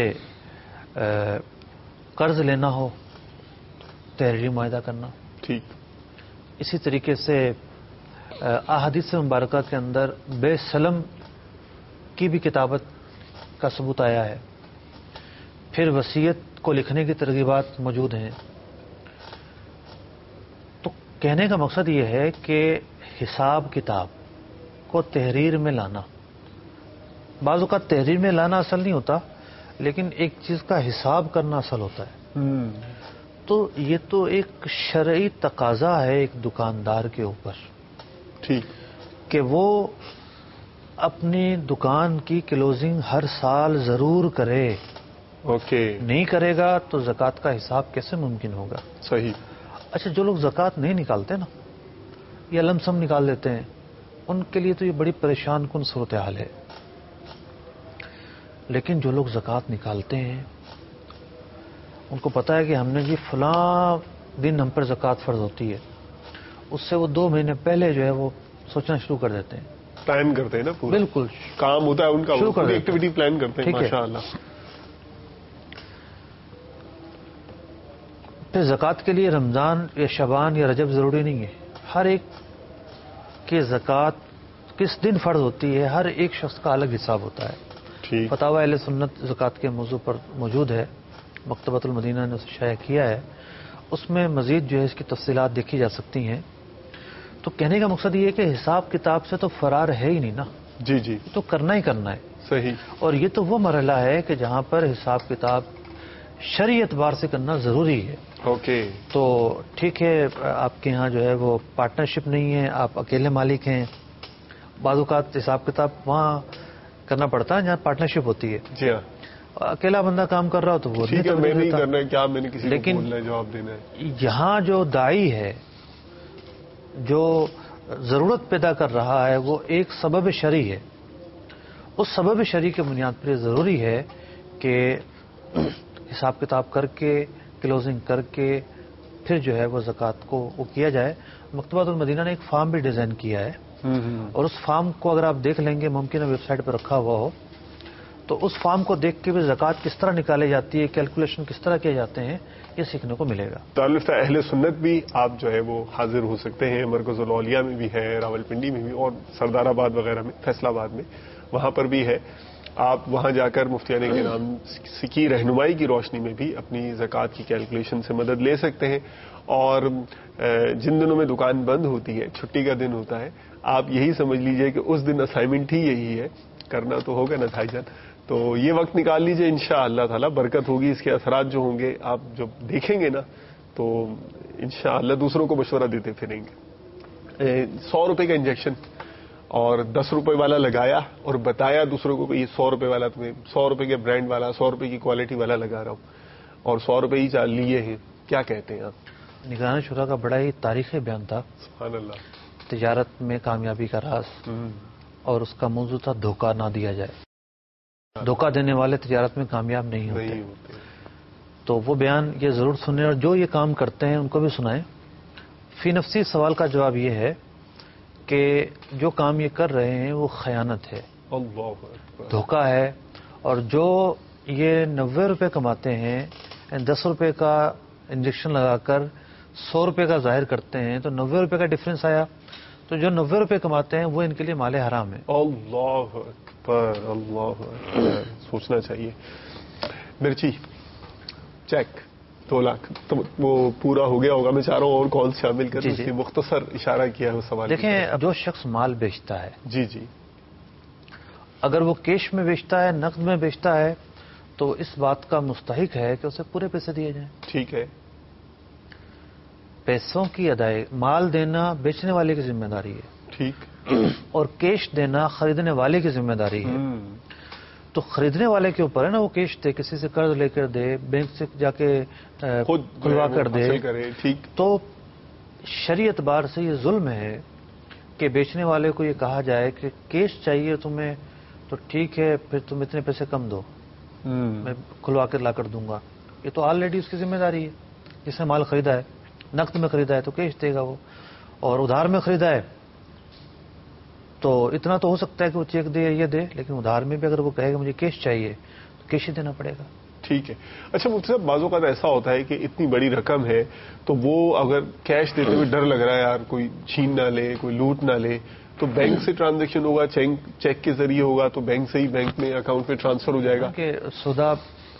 قرض لینا ہو، تحریری معاہدہ کرنا. ٹھیک. اسی طریقے سے احادیث مبارکہ کے اندر بے سلم کی بھی کتابت کا ثبوت آیا ہے. پھر وصیت کو لکھنے کی ترغیبات موجود ہیں. تو کہنے کا مقصد یہ ہے کہ حساب کتاب کو تحریر میں لانا، بعض اوقات تحریر میں لانا اصل نہیں ہوتا، لیکن ایک چیز کا حساب کرنا اصل ہوتا ہے. تو یہ تو ایک شرعی تقاضا ہے ایک دکاندار کے اوپر، ٹھیک، کہ وہ اپنی دکان کی کلوزنگ ہر سال ضرور کرے. اوکے. نہیں کرے گا تو زکوٰۃ کا حساب کیسے ممکن ہوگا؟ صحیح. اچھا، جو لوگ زکوٰۃ نہیں نکالتے نا، یا لم سم نکال دیتے ہیں، ان کے لیے تو یہ بڑی پریشان کن صورتحال ہے. لیکن جو لوگ زکوٰۃ نکالتے ہیں ان کو پتہ ہے کہ ہم نے جی فلاں دن ہم پر زکوٰۃ فرض ہوتی ہے، اس سے وہ 2 مہینے پہلے جو ہے وہ سوچنا شروع کر دیتے ہیں، پلان کرتے ہیں نا پورا. بالکل کام ہوتا ہے ان کا، پوری ایکٹیویٹی پلان کرتے ہیں. ماشاء اللہ. پھر زکوٰۃ کے لیے رمضان یا شعبان یا رجب ضروری نہیں ہے. ہر ایک کی زکوٰۃ کس دن فرض ہوتی ہے، ہر ایک شخص کا الگ حساب ہوتا ہے. فتاوی اہل سنت زکوٰۃ کے موضوع پر موجود ہے، مکتبۃ المدینہ نے اسے شائع کیا ہے. اس میں مزید جو ہے اس کی تفصیلات دیکھی جا سکتی ہیں. تو کہنے کا مقصد یہ ہے کہ حساب کتاب سے تو فرار ہے ہی نہیں نا. جی جی. تو کرنا ہی کرنا ہے. صحیح. اور یہ تو وہ مرحلہ ہے کہ جہاں پر حساب کتاب شرعی اعتبار سے کرنا ضروری ہے. اوکے. تو ٹھیک ہے، آپ کے ہاں جو ہے وہ پارٹنرشپ نہیں ہے، آپ اکیلے مالک ہیں. بعض اوقات حساب کتاب وہاں کرنا پڑتا ہے جہاں پارٹنرشپ ہوتی ہے. جی ہاں. اکیلا بندہ کام کر رہا ہو تو وہ میں نہیں کرنا ہے، کیا میں نے کسی کو بولنا ہے، جواب دینا ہے. یہاں جو داعی ہے، جو ضرورت پیدا کر رہا ہے، وہ ایک سبب شرعی ہے. اس سبب شرعی کے بنیاد پر یہ ضروری ہے کہ حساب کتاب کر کے، کلوزنگ کر کے، پھر جو ہے وہ زکوٰۃ کو وہ کیا جائے. مکتبۃ المدینہ نے ایک فارم بھی ڈیزائن کیا ہے، اور اس فارم کو اگر آپ دیکھ لیں گے، ممکن ہے ویب سائٹ پہ رکھا ہوا ہو، تو اس فارم کو دیکھ کے بھی زکوٰۃ کس طرح نکالی جاتی ہے، کیلکولیشن کس طرح کیے جاتے ہیں، یہ سیکھنے کو ملے گا. دارالفتہ اہل سنت بھی آپ جو ہے وہ حاضر ہو سکتے ہیں. مرکز الاولیاء میں بھی ہے، راولپنڈی میں بھی، اور سردار آباد وغیرہ میں، فیصل آباد میں، وہاں پر بھی ہے. آپ وہاں جا کر مفتیان کرام کی رہنمائی کی روشنی میں بھی اپنی زکوٰۃ کی کیلکولیشن سے مدد لے سکتے ہیں. اور جن دنوں میں دکان بند ہوتی ہے، چھٹی کا دن ہوتا ہے، آپ یہی سمجھ لیجئے کہ اس دن اسائنمنٹ ہی یہی ہے، کرنا تو ہوگا نا بھائی جان. تو یہ وقت نکال لیجئے، انشاءاللہ تعالی برکت ہوگی. اس کے اثرات جو ہوں گے آپ جب دیکھیں گے نا، تو انشاءاللہ دوسروں کو مشورہ دیتے پھریں گے. 100 روپے کا انجیکشن اور 10 روپے والا لگایا اور بتایا دوسروں کو کہ یہ 100 روپے والا، تمہیں 100 روپے کے برانڈ والا، 100 روپے کی کوالٹی والا لگا رہا ہوں، اور 100 روپے ہی چال لیے ہیں. کیا کہتے ہیں آپ؟ نگران شورا کا بڑا ہی تاریخی بیان تھا. سبحان اللہ. تجارت میں کامیابی کا راز، اور اس کا موضوع تھا دھوکہ نہ دیا جائے. دھوکہ دینے والے تجارت میں کامیاب نہیں ہوتے. تو وہ بیان یہ ضرور سنیں، اور جو یہ کام کرتے ہیں ان کو بھی سنائیں. فی نفسی سوال کا جواب یہ ہے کہ جو کام یہ کر رہے ہیں وہ خیانت ہے، دھوکہ ہے. اور جو یہ 90 روپے کماتے ہیں، 10 روپے کا انجیکشن لگا کر 100 روپے کا ظاہر کرتے ہیں، تو 90 روپے کا ڈفرینس آیا. تو جو 90 روپے کماتے ہیں وہ ان کے لیے مال حرام ہے. اللہ اکبر، اللہ اکبر. سوچنا چاہیے. مرچی چیک 2 لاکھ تو وہ پورا ہو گیا ہوگا. میں چاہ رہا ہوں اور کال شامل کر اس کی مختصر اشارہ کیا ہے وہ سوال. دیکھیں، جو شخص مال بیچتا ہے، جی جی، اگر وہ کیش میں بیچتا ہے، نقد میں بیچتا ہے، تو اس بات کا مستحق ہے کہ اسے پورے پیسے دیے جائیں. ٹھیک ہے. پیسوں کی ادائیگی، مال دینا بیچنے والے کی ذمہ داری ہے. ٹھیک. اور کیش دینا خریدنے والے کی ذمہ داری ہے. تو خریدنے والے کے اوپر ہے نا وہ کیش دے، کسی سے قرض لے کر دے، بینک سے جا کے خود کھلوا کر دے. ٹھیک. تو شرعی اعتبار سے یہ ظلم ہے کہ بیچنے والے کو یہ کہا جائے کہ کیش چاہیے تمہیں تو ٹھیک ہے، پھر تم اتنے پیسے کم دو، میں کھلوا کر لا کر دوں گا. یہ تو آلریڈی اس کی ذمہ داری ہے. جس نے مال خریدا ہے، نقد میں خریدا ہے تو کیش دے گا وہ، اور ادھار میں خریدا ہے تو اتنا تو ہو سکتا ہے کہ وہ چیک دے یا یہ دے، لیکن ادھار میں بھی اگر وہ کہے گا مجھے کیش چاہیے تو کیش ہی دینا پڑے گا. ٹھیک ہے. اچھا مفتی صاحب، بعض اوقات ایسا ہوتا ہے کہ اتنی بڑی رقم ہے تو وہ اگر کیش دیتے ہوئے ڈر لگ رہا ہے یار کوئی چھین نہ لے، کوئی لوٹ نہ لے، تو بینک سے ٹرانزیکشن ہوگا، چیک کے ذریعے ہوگا تو بینک سے ہی بینک میں اکاؤنٹ میں ٹرانسفر ہو جائے گا. کہ سودا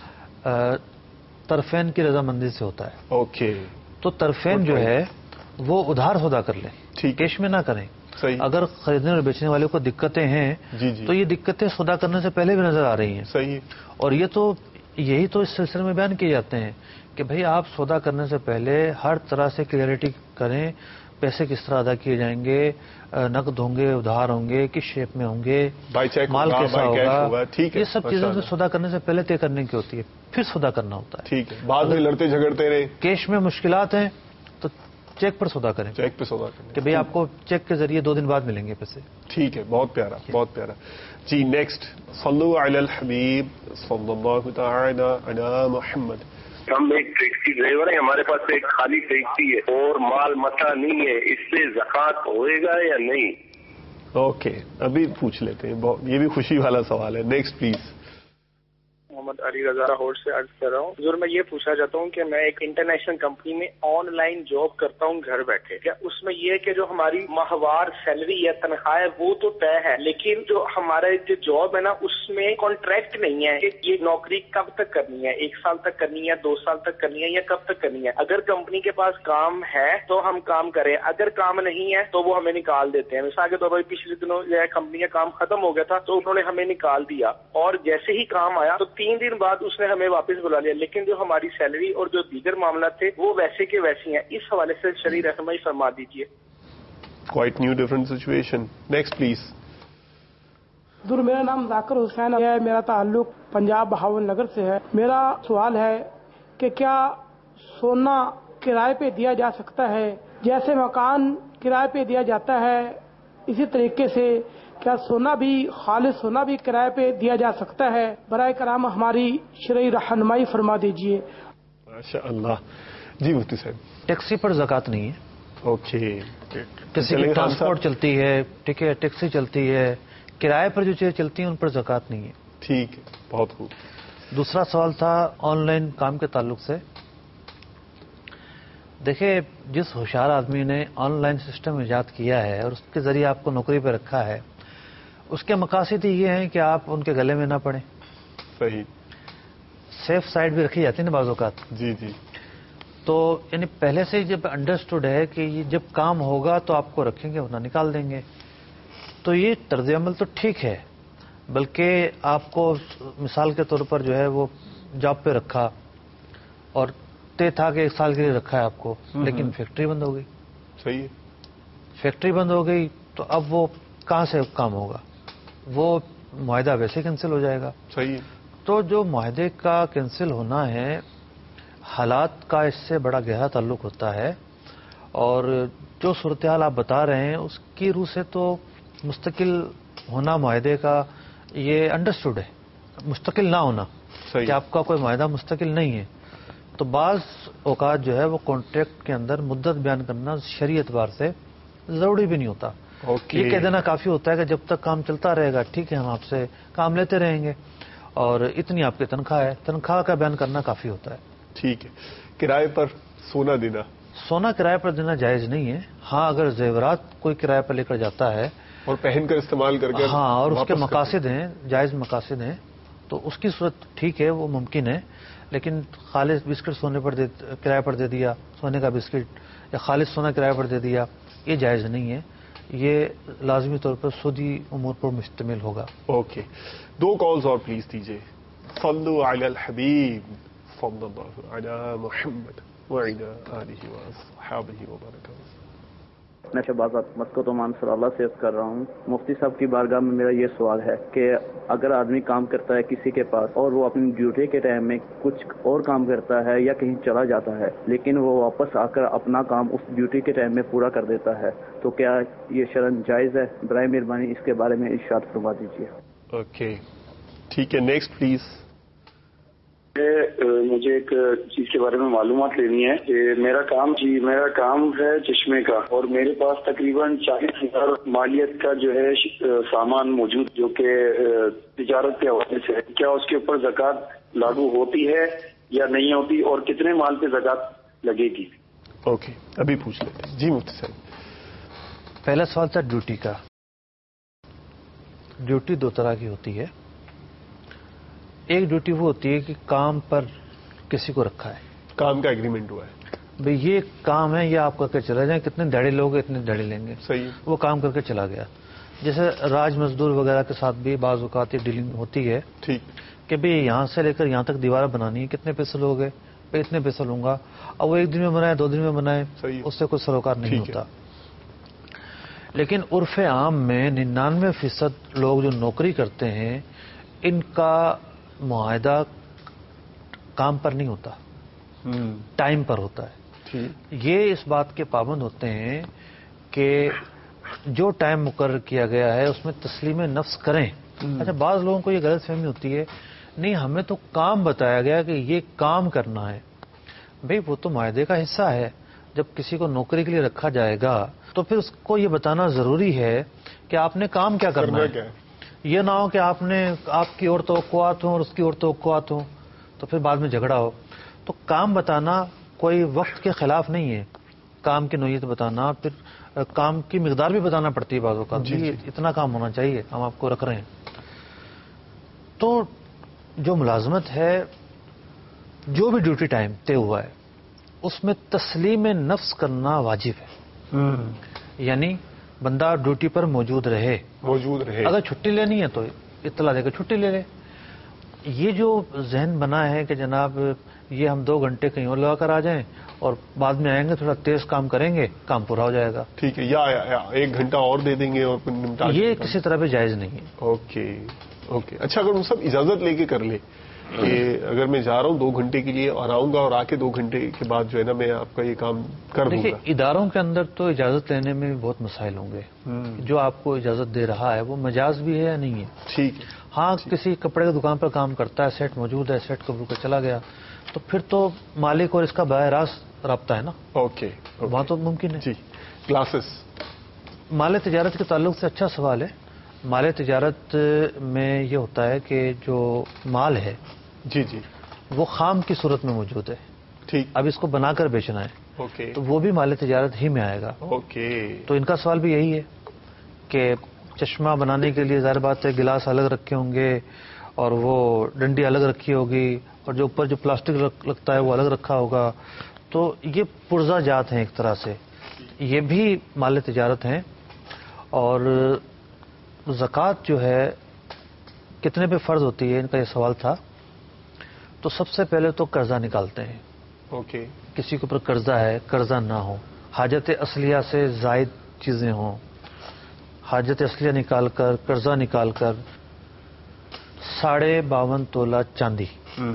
طرفین کی رضامندی سے ہوتا ہے. اوکے. تو طرفین جو ہے وہ ادھار سودا کر لیں، کیش میں نہ کریں. صحیح. اگر خریدنے اور بیچنے والے کو دقتیں ہیں تو یہ دقتیں سودا کرنے سے پہلے بھی نظر آ رہی ہیں. صحیح. اور یہی تو اس سلسلے میں بیان کیے جاتے ہیں کہ بھئی آپ سودا کرنے سے پہلے ہر طرح سے کلیئرٹی کریں، پیسے کس طرح ادا کیے جائیں گے، نقد ہوں گے، ادھار ہوں گے، کس شیپ میں ہوں گے، مال کیسا ہوگا. یہ سب چیزیں سودا کرنے سے پہلے طے کرنے کی ہوتی ہے، پھر سودا کرنا ہوتا ہے. ٹھیک ہے. بعد میں لڑتے جھگڑتے رہے، کیش میں مشکلات ہیں تو چیک پر سودا کریں. چیک پہ سودا کریں کہ بھئی آپ کو چیک کے ذریعے 2 دن بعد ملیں گے پیسے. ٹھیک ہے. بہت پیارا، بہت پیارا. جی نیکسٹ. صلو علی الحبیب صلی اللہ تعالی علی محمد. ہم ایک ٹیکسی ڈرائیور ہیں، ہمارے پاس ایک خالی ٹیکسی ہے اور مال متا نہیں ہے، اس سے زکوٰۃ ہوئے گا یا نہیں؟ اوکے، ابھی پوچھ لیتے ہیں. یہ بھی خوشی والا سوال ہے. Next please. محمد علی رضا لاہور سے عرض کر رہا ہوں. حضور میں یہ پوچھنا چاہتا ہوں کہ میں ایک انٹرنیشنل کمپنی میں آن لائن جاب کرتا ہوں گھر بیٹھے. کیا اس میں یہ کہ جو ہماری ماہوار سیلری یا تنخواہ ہے وہ تو طے ہے، لیکن جو ہمارا جو جاب ہے نا اس میں کانٹریکٹ نہیں ہے کہ یہ نوکری کب تک کرنی ہے، 1 سال تک کرنی ہے، 2 سال تک کرنی ہے یا کب تک کرنی ہے. اگر کمپنی کے پاس کام ہے تو ہم کام کریں، اگر کام نہیں ہے تو وہ ہمیں نکال دیتے ہیں. مثال کے طور پر پچھلے دنوں جو ہے کمپنی کا کام ختم ہو گیا تھا تو انہوں نے ہمیں نکال دیا، اور جیسے ہی کام آیا تو 3 دن بعد اس نے ہمیں واپس بلا لیا، لیکن جو ہماری سیلری اور جو دیگر معاملات تھے وہ ویسے کے ویسے ہیں. اس حوالے سے شرعی رہنمائی فرما دیجیے. Quite new different situation. Next please. دور میرا نام ذاکر حسین ہے، میرا تعلق پنجاب بہاول نگر سے ہے. میرا سوال ہے کہ کیا سونا کرائے پہ دیا جا سکتا ہے؟ جیسے مکان کرائے پہ دیا جاتا ہے اسی طریقے سے کیا سونا بھی، خالص سونا بھی کرائے پہ دیا جا سکتا ہے؟ برائے کرام ہماری شرعی رہنمائی فرما دیجیے. ماشاء اللہ. جی مفتی صاحب. ٹیکسی پر زکوٰۃ نہیں ہے. اوکے. کسی کی ٹرانسپورٹ چلتی ہے، ٹھیک ہے، ٹیکسی چلتی ہے، کرائے پر جو چیزیں چلتی ہیں ان پر زکوٰۃ نہیں ہے. ٹھیک ہے، بہت خوب. دوسرا سوال تھا آن لائن کام کے تعلق سے. دیکھیں، جس ہوشیار آدمی نے آن لائن سسٹم ایجاد کیا ہے اور اس کے ذریعے آپ کو نوکری پہ رکھا ہے، اس کے مقاصد یہ ہیں کہ آپ ان کے گلے میں نہ پڑیں. صحیح. سیف سائڈ بھی رکھی جاتی ہے نا بعض اوقات. جی جی. تو یعنی پہلے سے جب انڈرسٹوڈ ہے کہ یہ جب کام ہوگا تو آپ کو رکھیں گے ورنہ نکال دیں گے، تو یہ طرز عمل تو ٹھیک ہے. بلکہ آپ کو مثال کے طور پر جو ہے وہ جاب پہ رکھا اور طے تھا کہ 1 سال کے لیے رکھا ہے آپ کو، لیکن فیکٹری بند ہو گئی. صحیح ہے. فیکٹری بند ہو گئی تو اب وہ کہاں سے کام ہوگا؟ وہ معاہدہ ویسے کینسل ہو جائے گا. صحیح ہے. تو جو معاہدے کا کینسل ہونا ہے، حالات کا اس سے بڑا گہرا تعلق ہوتا ہے. اور جو صورتحال آپ بتا رہے ہیں اس کی روح سے تو مستقل ہونا معاہدے کا یہ انڈرسٹوڈ ہے. مستقل نہ ہونا کہ آپ کا کوئی معاہدہ مستقل نہیں ہے، تو بعض اوقات جو ہے وہ کانٹریکٹ کے اندر مدت بیان کرنا شرعی اعتبار سے ضروری بھی نہیں ہوتا. یہ کہہ دینا کافی ہوتا ہے کہ جب تک کام چلتا رہے گا ٹھیک ہے، ہم آپ سے کام لیتے رہیں گے اور اتنی آپ کی تنخواہ ہے. تنخواہ کا بیان کرنا کافی ہوتا ہے. ٹھیک ہے. کرائے پر سونا دینا؟ سونا کرائے پر دینا جائز نہیں ہے. ہاں اگر زیورات کوئی کرائے پر لے کر جاتا ہے اور پہن کر استعمال کر کے، ہاں، اور اس کے مقاصد ہیں، جائز مقاصد ہیں، تو اس کی صورت ٹھیک ہے، وہ ممکن ہے. لیکن خالص بسکٹ سونے پر کرائے پر دے دیا، سونے کا بسکٹ یا خالص سونا کرائے پر دے دیا، یہ جائز نہیں ہے. یہ لازمی طور پر سودی امور پر مشتمل ہوگا. اوکے. 2 کالز اور پلیز دیجیے. صلوا علی الحبیب صلی اللہ علی محمد وعلی آلہ وصحبہ وبارک وسلم. میں شہباز مسکت عمان صلی اللہ سے عرض کر رہا ہوں. مفتی صاحب کی بارگاہ میں میرا یہ سوال ہے کہ اگر آدمی کام کرتا ہے کسی کے پاس اور وہ اپنی ڈیوٹی کے ٹائم میں کچھ اور کام کرتا ہے یا کہیں چلا جاتا ہے لیکن وہ واپس آ کر اپنا کام اس ڈیوٹی کے ٹائم میں پورا کر دیتا ہے تو کیا یہ شرعاً جائز ہے؟ برائے مہربانی اس کے بارے میں ارشاد فرما دیجیے. اوکے ٹھیک ہے، نیکسٹ پلیز. مجھے ایک چیز کے بارے میں معلومات لینی ہے کہ میرا کام ہے چشمے کا اور میرے پاس تقریباً 40,000 مالیت کا جو ہے سامان موجود جو کہ تجارت کے حوالے سے ہے. کیا اس کے اوپر زکوٰۃ لاگو ہوتی ہے یا نہیں ہوتی اور کتنے مال پہ زکوٰۃ لگے گی؟ اوکے ابھی پوچھ لیتے ہیں. جی مفتی صاحب. پہلا سوال تھا ڈیوٹی کا. ڈیوٹی دو طرح کی ہوتی ہے. ایک ڈیوٹی وہ ہوتی ہے کہ کام پر کسی کو رکھا ہے، کام کا ایگریمنٹ ہوا ہے، بھئی یہ کام ہے، یہ آپ کر کے چلا جائیں، کتنے دہڑے لوگ اتنے دہڑے لیں گے. صحیح. وہ کام کر کے چلا گیا. جیسے راج مزدور وغیرہ کے ساتھ بھی بعض اوقات یہ ڈیلنگ ہوتی ہے. ٹھیک. کہ بھئی یہاں سے لے کر یہاں تک دیواریں بنانی ہے، کتنے پیسے لوگے؟ بھئی اتنے پیسے لوں گا. اب وہ ایک دن میں بنائے، 2 دن میں بنائے، اس سے کوئی سروکار نہیں ہوتا. لیکن عرف عام میں 99% لوگ جو نوکری کرتے ہیں ان کا معاہدہ کام پر نہیں ہوتا، ٹائم پر ہوتا ہے. یہ اس بات کے پابند ہوتے ہیں کہ جو ٹائم مقرر کیا گیا ہے اس میں تسلیم نفس کریں. اچھا بعض لوگوں کو یہ غلط فہمی ہوتی ہے، نہیں ہمیں تو کام بتایا گیا کہ یہ کام کرنا ہے. بھئی وہ تو معاہدے کا حصہ ہے. جب کسی کو نوکری کے لیے رکھا جائے گا تو پھر اس کو یہ بتانا ضروری ہے کہ آپ نے کام کیا کرنا ہے. یہ نہ ہو کہ آپ کی اور توقعات ہوں اور اس کی اور توقعات ہوں تو پھر بعد میں جھگڑا ہو. تو کام بتانا کوئی وقت کے خلاف نہیں ہے. کام کی نوعیت بتانا، پھر کام کی مقدار بھی بتانا پڑتی ہے بعض اوقات. اتنا کام ہونا چاہیے، ہم آپ کو رکھ رہے ہیں. تو جو ملازمت ہے، جو بھی ڈیوٹی ٹائم طے ہوا ہے اس میں تسلیم نفس کرنا واجب ہے. یعنی بندہ ڈیوٹی پر موجود رہے. اگر چھٹی لینی ہے تو اطلاع دے کر چھٹی لے لے. یہ جو ذہن بنا ہے کہ جناب یہ ہم 2 گھنٹے کہیں اور لگا کر آ جائیں اور بعد میں آئیں گے تھوڑا تیز کام کریں گے، کام پورا ہو جائے گا. ٹھیک ہے، یا 1 گھنٹہ اور دے دیں گے اور یہ کسی طرح پہ جائز نہیں ہے. اوکے. اچھا اگر وہ سب اجازت لے کے کر لے کہ اگر میں جا رہا ہوں 2 گھنٹے کے لیے اور آؤں گا اور آ کے 2 گھنٹے کے بعد جو ہے نا میں آپ کا یہ کام کر دوں گا. دیکھیے اداروں کے اندر تو اجازت لینے میں بہت مسائل ہوں گے. جو آپ کو اجازت دے رہا ہے وہ مجاز بھی ہے یا نہیں ہے. ٹھیک ہے. ہاں کسی کپڑے کی دکان پر کام کرتا ہے، سیٹ موجود ہے، سیٹ قبول کر چلا گیا تو پھر تو مالک اور اس کا براہ راست رابطہ ہے نا. اوکے. وہاں تو ممکن ہے. جی. کلاسز مال تجارت کے تعلق سے اچھا سوال ہے. مال تجارت میں یہ ہوتا ہے کہ جو مال ہے جی وہ خام کی صورت میں موجود ہے. ٹھیک. اب اس کو بنا کر بیچنا ہے تو وہ بھی مال تجارت ہی میں آئے گا. تو ان کا سوال بھی یہی ہے کہ چشمہ بنانے کے لیے ظاہر بات ہے گلاس الگ رکھے ہوں گے اور وہ ڈنڈی الگ رکھی ہوگی اور جو اوپر جو پلاسٹک لگتا ہے وہ الگ رکھا ہوگا. تو یہ پرزہ جات ہیں ایک طرح سے، یہ بھی مال تجارت ہیں. اور زکوٰۃ جو ہے کتنے پہ فرض ہوتی ہے، ان کا یہ سوال تھا. تو سب سے پہلے تو قرضہ نکالتے ہیں. کسی کے اوپر قرضہ ہے، قرضہ نہ ہو، حاجت اصلیہ سے زائد چیزیں ہوں، حاجت اصلیہ نکال کر قرضہ نکال کر 52.5 تولہ چاندی.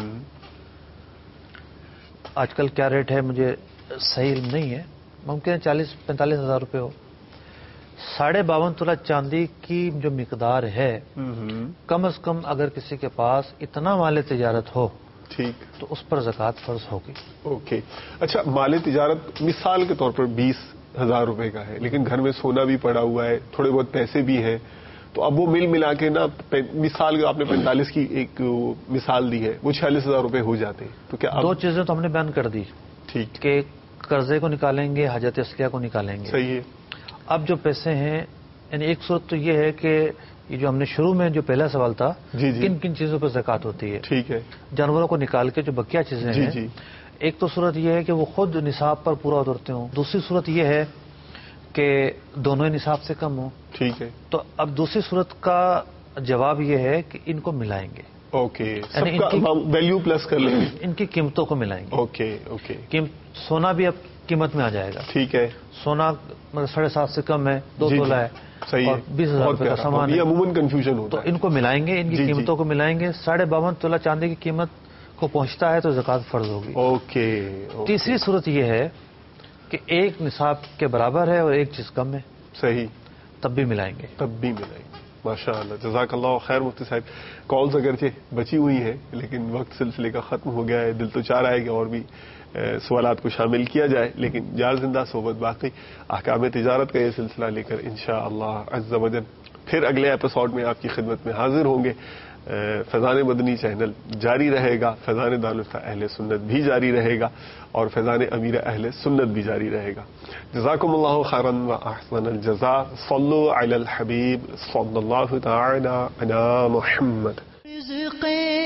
آج کل کیا ریٹ ہے مجھے صحیح علم نہیں ہے، ممکن ہے 40-45 ہزار روپے ہو. 52.5 تولہ چاندی کی جو مقدار ہے کم از کم اگر کسی کے پاس اتنا مال تجارت ہو ٹھیک تو اس پر زکوٰۃ فرض ہوگی. اوکے. اچھا مال تجارت مثال کے طور پر 20,000 روپے کا ہے لیکن گھر میں سونا بھی پڑا ہوا ہے، تھوڑے بہت پیسے بھی ہیں، تو اب وہ ملا کے نا مثال آپ نے 45 کی ایک مثال دی ہے، وہ 46,000 روپے ہو جاتے ہیں. تو کیا 2 چیزیں تو ہم نے بیان کر دی. ٹھیک. کہ قرضے کو نکالیں گے، حاجت اصلیہ کو نکالیں گے. صحیح ہے. اب جو پیسے ہیں یعنی ایک صورت تو یہ ہے کہ یہ جو ہم نے شروع میں جو پہلا سوال تھا کن کن چیزوں پر زکوٰۃ ہوتی ہے. ٹھیک ہے. جانوروں کو نکال کے جو بقیہ چیزیں ہیں ایک تو صورت یہ ہے کہ وہ خود نصاب پر پورا اترتے ہوں. دوسری صورت یہ ہے کہ دونوں ہی نصاب سے کم ہوں. ٹھیک ہے. تو اب دوسری صورت کا جواب یہ ہے کہ ان کو ملائیں گے. اوکے, سب کا ویلیو پلس کر لیں گے, ان کی قیمتوں کو ملائیں گے. Okay okay. سونا بھی اب قیمت میں آ جائے گا. ٹھیک ہے. سونا 7.5 سے کم ہے, 2 تولہ ہے, صحیح, اور 20,000 روپے کا سامان ہے. یہ عموماً کنفیوژن ہوتا ہے. تو ان کو ملائیں گے, ان کی قیمتوں کو ملائیں گے. 52.5 تولہ چاندی کی قیمت کو پہنچتا ہے تو زکوٰۃ فرض ہوگی. اوکے. تیسری صورت یہ ہے کہ ایک نصاب کے برابر ہے اور ایک چیز کم ہے. صحیح, تب بھی ملائیں گے. ماشاء اللہ, جزاک اللہ خیر. مفتی صاحب, کالز اگرچہ بچی ہوئی ہیں لیکن وقت سلسلے کا ختم ہو گیا ہے. دل تو چاہ رہا ہے کہ اور بھی سوالات کو شامل کیا جائے, لیکن جار زندہ صحبت باقی. احکام تجارت کا یہ سلسلہ لے کر انشاءاللہ عز و جل پھر اگلے ایپیسوڈ میں آپ کی خدمت میں حاضر ہوں گے. فیضان مدنی چینل جاری رہے گا, فیضان دارالفتہ اہل سنت بھی جاری رہے گا, اور فیضان امیر اہل سنت بھی جاری رہے گا. جزاکم اللہ خیرا و احسن الجزاء. صلو علی الحبیب صلی اللہ تعالی علی محمد. رزق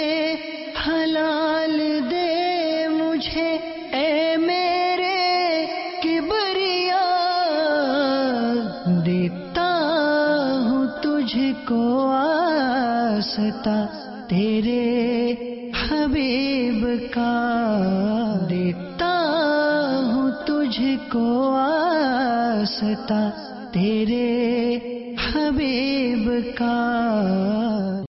حلال دے مجھے اے میرے کبریا, دیتا ہوں تجھ کو واسطہ تیرے حبیب کا, دیتا ہوں تجھ کو واسطہ تیرے حبیب کا.